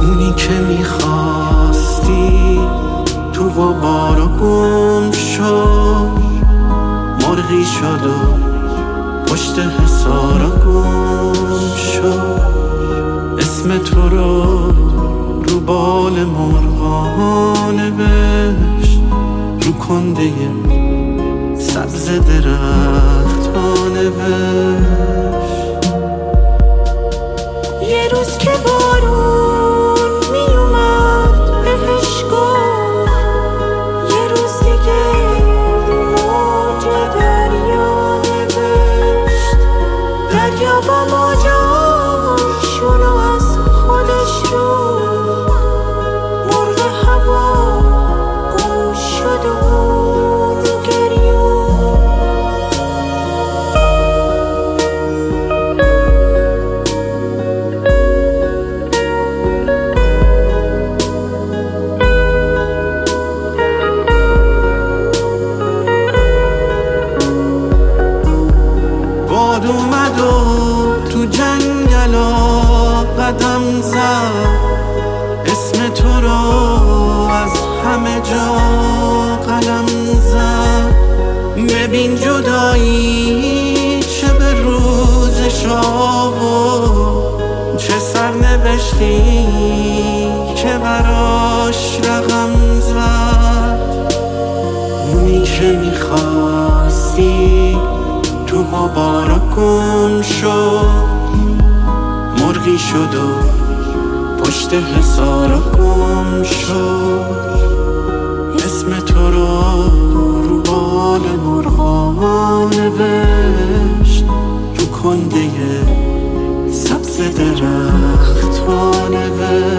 اونی که میخواستی تو غبارا گم شد، مرغی شد و پشت حصارا گم شد. اسم تو رو بال مرغان نوشت، رو کنده سبز درخت ها نوشت. یه روز که بارون می اومد بهش گفت یه روز دیگه رو موج دریا نوشت. دریا با موجاشونو از خودش رو مرغ هوا گم شد و اون گریون. باد اومد و تو جنگلا قدم زد، اسم تو رو از همه جا قلم زد. ببین جدایی چه به روزش آورد، چه سرنوشتی که براش رقم زد. اونی که میخواستی تو غبارا گم شد، مرغی شد و پشت حصارا گم شد. اسم تو رو بال مرغان نوشت، رو کنده سبز درخت ها نوشت.